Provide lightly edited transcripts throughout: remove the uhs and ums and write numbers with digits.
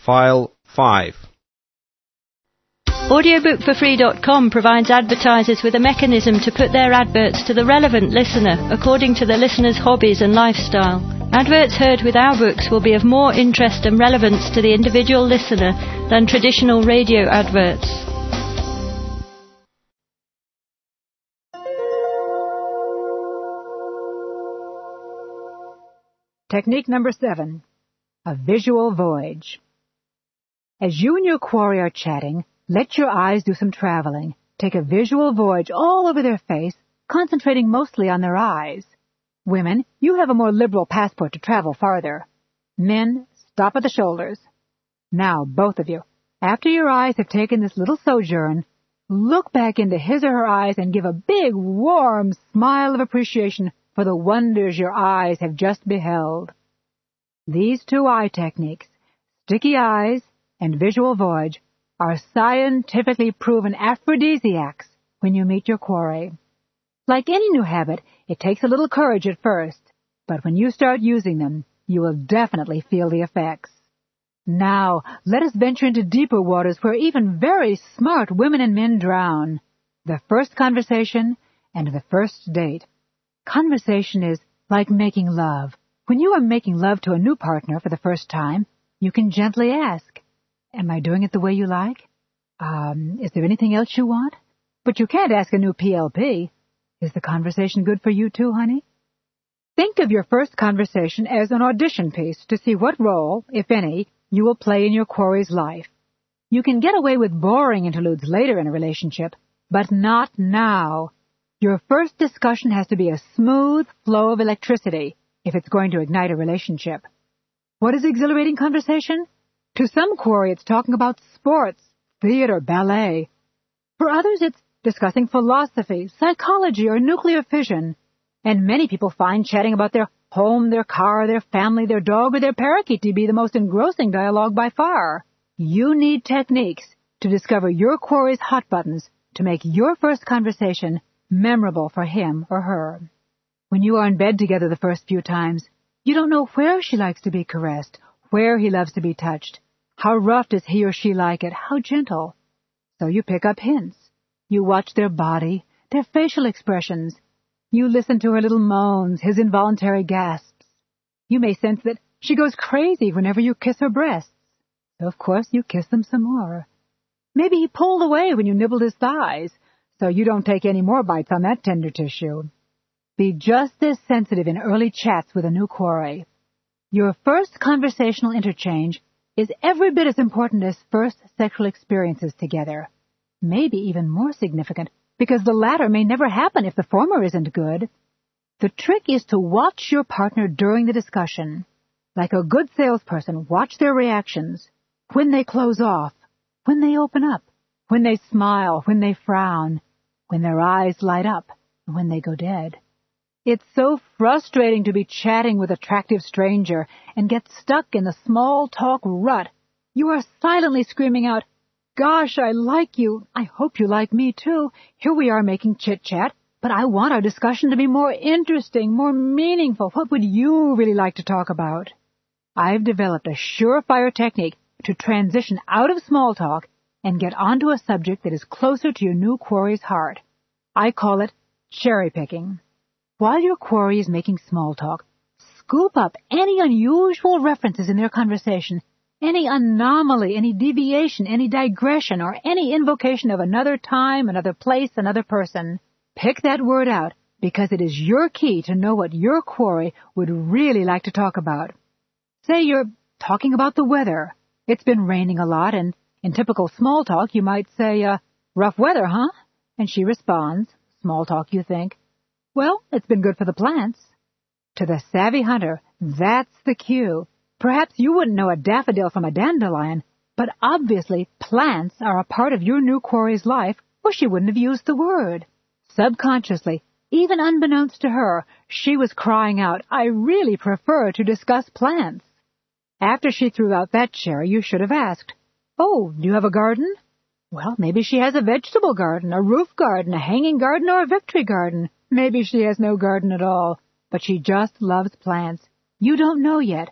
File 5. Audiobookforfree.com provides advertisers with a mechanism to put their adverts to the relevant listener according to the listener's hobbies and lifestyle. Adverts heard with our books will be of more interest and relevance to the individual listener than traditional radio adverts. Technique number 7. A visual voyage. As you and your quarry are chatting, let your eyes do some traveling. Take a visual voyage all over their face, concentrating mostly on their eyes. Women, you have a more liberal passport to travel farther. Men, stop at the shoulders. Now, both of you, after your eyes have taken this little sojourn, look back into his or her eyes and give a big, warm smile of appreciation for the wonders your eyes have just beheld. These two eye techniques, sticky eyes and visual voyage, are scientifically proven aphrodisiacs when you meet your quarry. Like any new habit, it takes a little courage at first, but when you start using them, you will definitely feel the effects. Now, let us venture into deeper waters where even very smart women and men drown. The first conversation and the first date. Conversation is like making love. When you are making love to a new partner for the first time, you can gently ask, "Am I doing it the way you like? Is there anything else you want?" But you can't ask a new PLP, "Is the conversation good for you too, honey?" Think of your first conversation as an audition piece to see what role, if any, you will play in your quarry's life. You can get away with boring interludes later in a relationship, but not now. Your first discussion has to be a smooth flow of electricity if it's going to ignite a relationship. What is exhilarating conversation? To some quarry, it's talking about sports, theater, ballet. For others, it's discussing philosophy, psychology, or nuclear fission. And many people find chatting about their home, their car, their family, their dog, or their parakeet to be the most engrossing dialogue by far. You need techniques to discover your quarry's hot buttons to make your first conversation memorable for him or her. When you are in bed together the first few times, you don't know where she likes to be caressed, where he loves to be touched. How rough does he or she like it? How gentle? So you pick up hints. You watch their body, their facial expressions. You listen to her little moans, his involuntary gasps. You may sense that she goes crazy whenever you kiss her breasts. So, of course, you kiss them some more. Maybe he pulled away when you nibbled his thighs, so you don't take any more bites on that tender tissue. Be just as sensitive in early chats with a new quarry. Your first conversational interchange is every bit as important as first sexual experiences together. Maybe even more significant, because the latter may never happen if the former isn't good. The trick is to watch your partner during the discussion. Like a good salesperson, watch their reactions. When they close off, when they open up, when they smile, when they frown, when their eyes light up, and when they go dead. It's so frustrating to be chatting with an attractive stranger and get stuck in the small talk rut. You are silently screaming out, "Gosh, I like you. I hope you like me too. Here we are making chit-chat, but I want our discussion to be more interesting, more meaningful. What would you really like to talk about?" I've developed a surefire technique to transition out of small talk and get onto a subject that is closer to your new quarry's heart. I call it cherry-picking. While your quarry is making small talk, scoop up any unusual references in their conversation, any anomaly, any deviation, any digression, or any invocation of another time, another place, another person. Pick that word out, because it is your key to know what your quarry would really like to talk about. Say you're talking about the weather. It's been raining a lot, and in typical small talk you might say, "Rough weather, huh?" And she responds, small talk you think, "Well, it's been good for the plants." To the savvy hunter, that's the cue. Perhaps you wouldn't know a daffodil from a dandelion, but obviously plants are a part of your new quarry's life, or she wouldn't have used the word. Subconsciously, even unbeknownst to her, she was crying out, "I really prefer to discuss plants." After she threw out that cherry, you should have asked, "Oh, do you have a garden?" Well, maybe she has a vegetable garden, a roof garden, a hanging garden, or a victory garden. Maybe she has no garden at all, but she just loves plants. You don't know yet.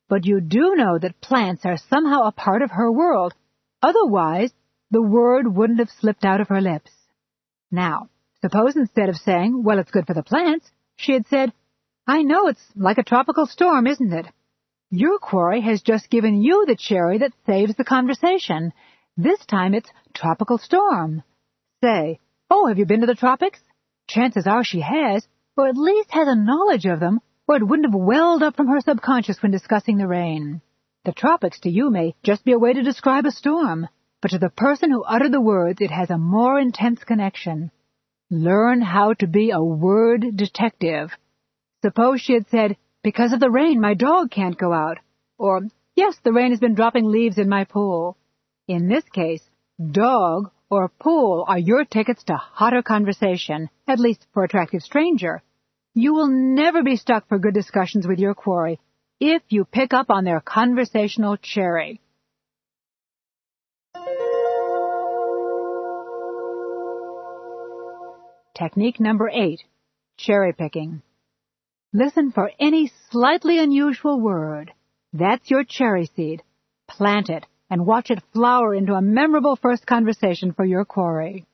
but you do know that plants are somehow a part of her world. Otherwise, the word wouldn't have slipped out of her lips. Now, suppose instead of saying, well, it's good for the plants, she had said, I know it's like a tropical storm, isn't it? Your quarry has just given you the cherry that saves the conversation. This time it's tropical storm. Say, oh, have you been to the tropics? Chances are she has, or at least has a knowledge of them, or it wouldn't have welled up from her subconscious when discussing the rain. The tropics to you may just be a way to describe a storm, but to the person who uttered the words it has a more intense connection. Learn how to be a word detective. Suppose she had said, because of the rain, my dog can't go out. Or, yes, the rain has been dropping leaves in my pool. In this case, dog or pool are your tickets to hotter conversation, at least for attractive stranger. You will never be stuck for good discussions with your quarry if you pick up on their conversational cherry. Technique number 8, cherry picking. Listen for any slightly unusual word. That's your cherry seed. Plant it and watch it flower into a memorable first conversation for your quarry.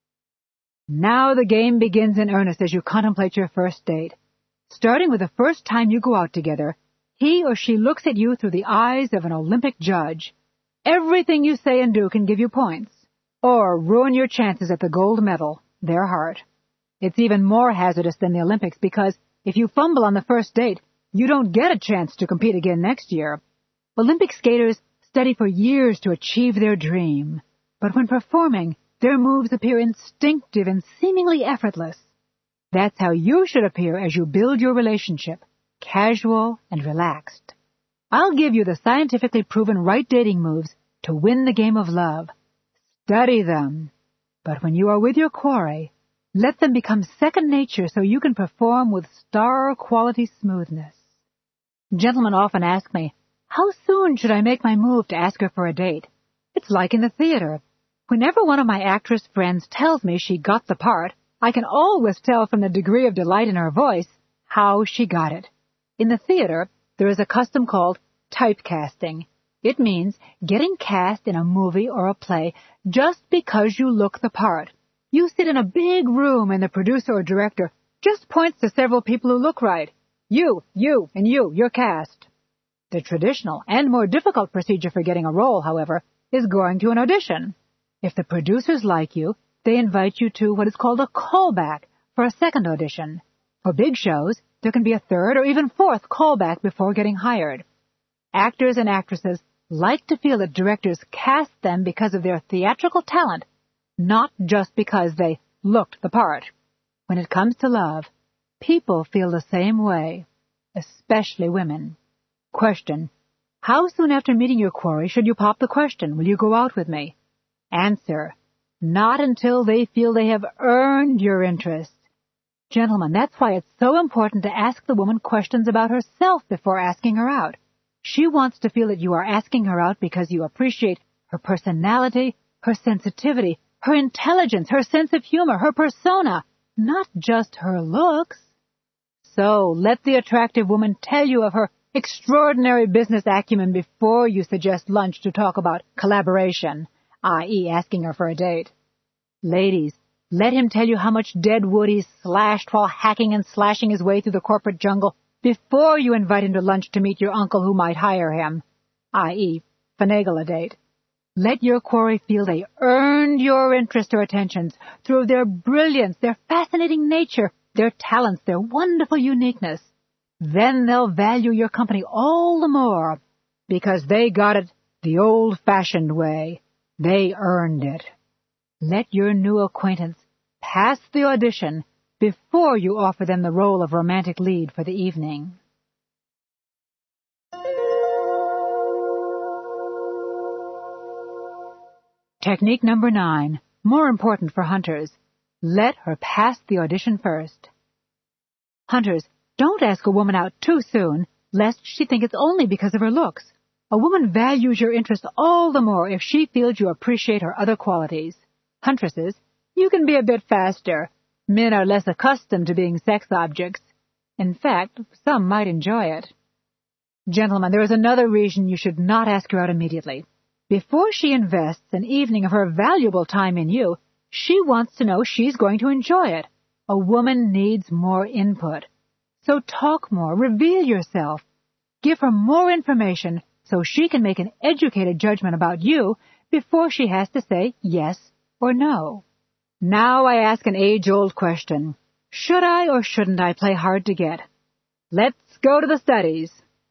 Now the game begins in earnest as you contemplate your first date. Starting with the first time you go out together, he or she looks at you through the eyes of an Olympic judge. Everything you say and do can give you points, or ruin your chances at the gold medal, their heart. It's even more hazardous than the Olympics because if you fumble on the first date, you don't get a chance to compete again next year. Olympic skaters study for years to achieve their dream, but when performing, their moves appear instinctive and seemingly effortless. That's how you should appear as you build your relationship, casual and relaxed. I'll give you the scientifically proven right dating moves to win the game of love. Study them. But when you are with your quarry, let them become second nature so you can perform with star-quality smoothness. Gentlemen often ask me, how soon should I make my move to ask her for a date? It's like in the theater. Whenever one of my actress friends tells me she got the part, I can always tell from the degree of delight in her voice how she got it. In the theater, there is a custom called typecasting. It means getting cast in a movie or a play just because you look the part. You sit in a big room and the producer or director just points to several people who look right. You, and you're cast. The traditional and more difficult procedure for getting a role, however, is going to an audition. If the producers like you, they invite you to what is called a callback for a second audition. For big shows, there can be a third or even fourth callback before getting hired. Actors and actresses like to feel that directors cast them because of their theatrical talent, not just because they looked the part. When it comes to love, people feel the same way, especially women. Question: how soon after meeting your quarry should you pop the question, will you go out with me? Answer: not until they feel they have earned your interest. Gentlemen, that's why it's so important to ask the woman questions about herself before asking her out. She wants to feel that you are asking her out because you appreciate her personality, her sensitivity, her intelligence, her sense of humor, her persona, not just her looks. So let the attractive woman tell you of her extraordinary business acumen before you suggest lunch to talk about collaboration, i.e. asking her for a date. Ladies, let him tell you how much dead wood he's slashed while hacking and slashing his way through the corporate jungle before you invite him to lunch to meet your uncle who might hire him, i.e. finagle a date. Let your quarry feel they earned your interest or attentions through their brilliance, their fascinating nature, their talents, their wonderful uniqueness. Then they'll value your company all the more because they got it the old-fashioned way. They earned it. Let your new acquaintance pass the audition before you offer them the role of romantic lead for the evening. Technique number 9, more important for hunters. Let her pass the audition first. Hunters, don't ask a woman out too soon, lest she think it's only because of her looks. A woman values your interest all the more if she feels you appreciate her other qualities. Huntresses, you can be a bit faster. Men are less accustomed to being sex objects. In fact, some might enjoy it. Gentlemen, there is another reason you should not ask her out immediately. Before she invests an evening of her valuable time in you, she wants to know she's going to enjoy it. A woman needs more input. So talk more, reveal yourself. Give her more information so she can make an educated judgment about you before she has to say yes or no. Now I ask an age-old question. Should I or shouldn't I play hard to get? Let's go to the studies.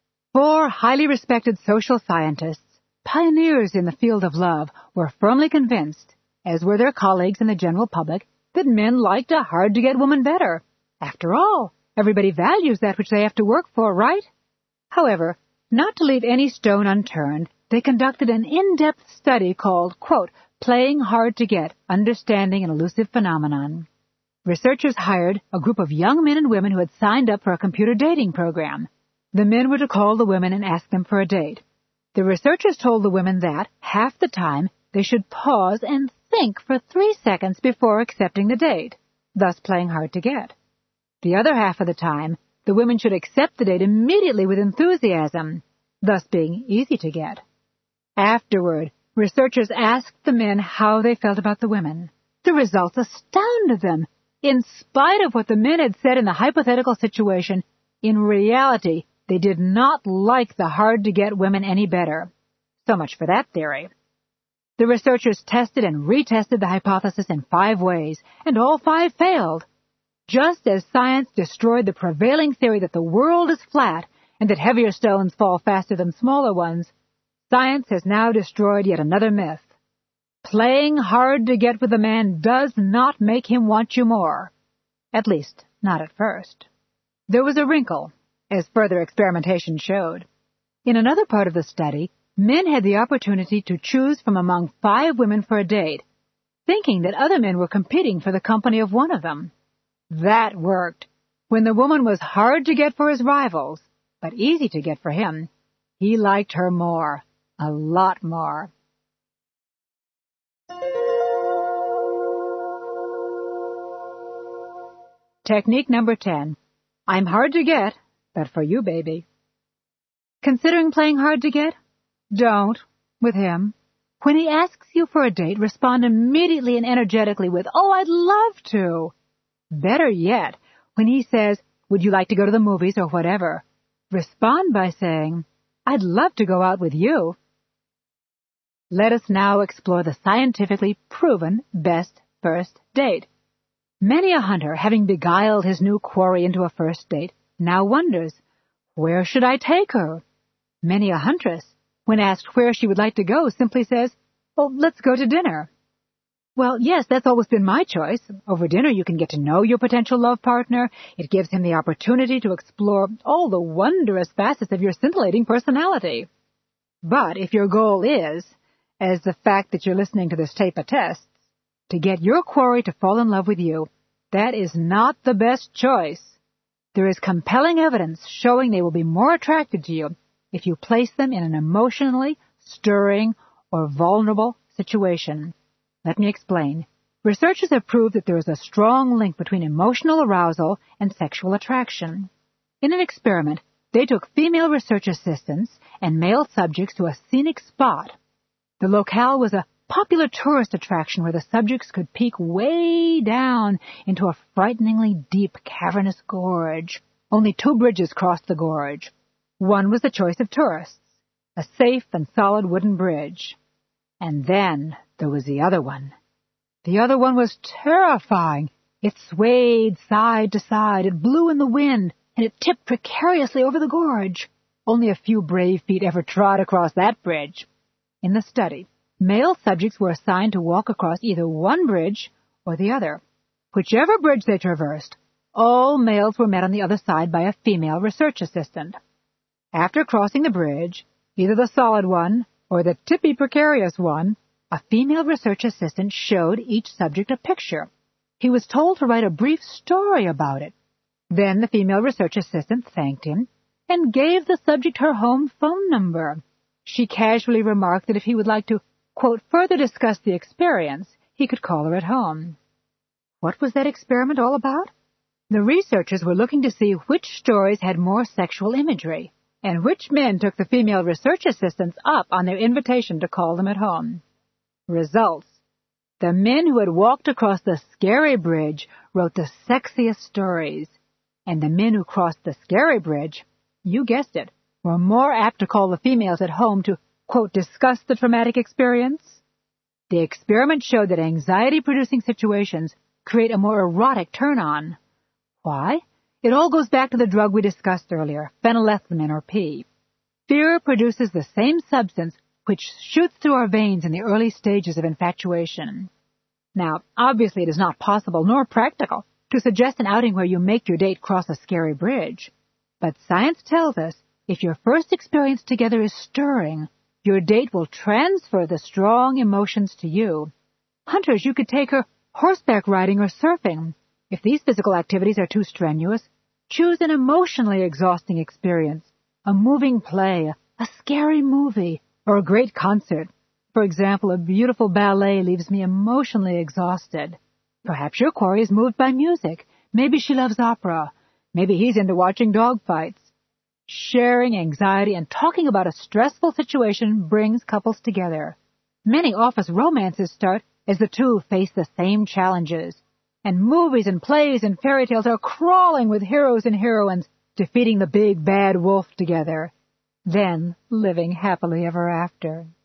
4 highly respected social scientists, pioneers in the field of love, were firmly convinced, as were their colleagues in the general public, that men liked a hard-to-get woman better. After all, everybody values that which they have to work for, right? However, not to leave any stone unturned, they conducted an in-depth study called, quote, Playing Hard to Get, Understanding an Elusive Phenomenon. Researchers hired a group of young men and women who had signed up for a computer dating program. The men were to call the women and ask them for a date. The researchers told the women that, half the time, they should pause and think for 3 seconds before accepting the date, thus playing hard to get. The other half of the time, the women should accept the date immediately with enthusiasm, thus being easy to get. Afterward, researchers asked the men how they felt about the women. The results astounded them. In spite of what the men had said in the hypothetical situation, in reality, they did not like the hard-to-get women any better. So much for that theory. The researchers tested and retested the hypothesis in 5 ways, and all 5 failed. Just as science destroyed the prevailing theory that the world is flat and that heavier stones fall faster than smaller ones, science has now destroyed yet another myth. Playing hard to get with a man does not make him want you more. At least, not at first. There was a wrinkle, as further experimentation showed. In another part of the study, men had the opportunity to choose from among 5 women for a date, thinking that other men were competing for the company of one of them. That worked. When the woman was hard to get for his rivals, but easy to get for him, he liked her more, a lot more. Technique number 10. I'm hard to get, but for you, baby. Considering playing hard to get? Don't, with him. When he asks you for a date, respond immediately and energetically with, "Oh, I'd love to." Better yet, when he says, "Would you like to go to the movies," or whatever, respond by saying, "I'd love to go out with you." Let us now explore the scientifically proven best first date. Many a hunter, having beguiled his new quarry into a first date, now wonders, where should I take her? Many a huntress, when asked where she would like to go, simply says, "Oh, let's go to dinner." Well, yes, that's always been my choice. Over dinner you can get to know your potential love partner. It gives him the opportunity to explore all the wondrous facets of your scintillating personality. But if your goal is, as the fact that you're listening to this tape attests, to get your quarry to fall in love with you, that is not the best choice. There is compelling evidence showing they will be more attracted to you if you place them in an emotionally stirring or vulnerable situation. Let me explain. Researchers have proved that there is a strong link between emotional arousal and sexual attraction. In an experiment, they took female research assistants and male subjects to a scenic spot. The locale was a popular tourist attraction where the subjects could peek way down into a frighteningly deep, cavernous gorge. Only 2 bridges crossed the gorge. One was the choice of tourists, a safe and solid wooden bridge. And then there was the other one. The other one was terrifying. It swayed side to side, it blew in the wind, and it tipped precariously over the gorge. Only a few brave feet ever trod across that bridge. In the study, male subjects were assigned to walk across either one bridge or the other. Whichever bridge they traversed, all males were met on the other side by a female research assistant. After crossing the bridge, either the solid one or the tippy precarious one, a female research assistant showed each subject a picture. He was told to write a brief story about it. Then the female research assistant thanked him and gave the subject her home phone number. She casually remarked that if he would like to, quote, further discuss the experience, he could call her at home. What was that experiment all about? The researchers were looking to see which stories had more sexual imagery, and which men took the female research assistants up on their invitation to call them at home. Results. The men who had walked across the scary bridge wrote the sexiest stories, and the men who crossed the scary bridge, you guessed it, were more apt to call the females at home to, quote, discuss the traumatic experience. The experiment showed that anxiety-producing situations create a more erotic turn-on. Why? It all goes back to the drug we discussed earlier, phenylethylamine or P. Fear produces the same substance which shoots through our veins in the early stages of infatuation. Now, obviously it is not possible nor practical to suggest an outing where you make your date cross a scary bridge. But science tells us if your first experience together is stirring, your date will transfer the strong emotions to you. Hunters, you could take her horseback riding or surfing. If these physical activities are too strenuous, choose an emotionally exhausting experience, a moving play, a scary movie, or a great concert. For example, a beautiful ballet leaves me emotionally exhausted. Perhaps your quarry is moved by music. Maybe she loves opera. Maybe he's into watching dogfights. Sharing anxiety and talking about a stressful situation brings couples together. Many office romances start as the two face the same challenges. And movies and plays and fairy tales are crawling with heroes and heroines defeating the big bad wolf together, then living happily ever after.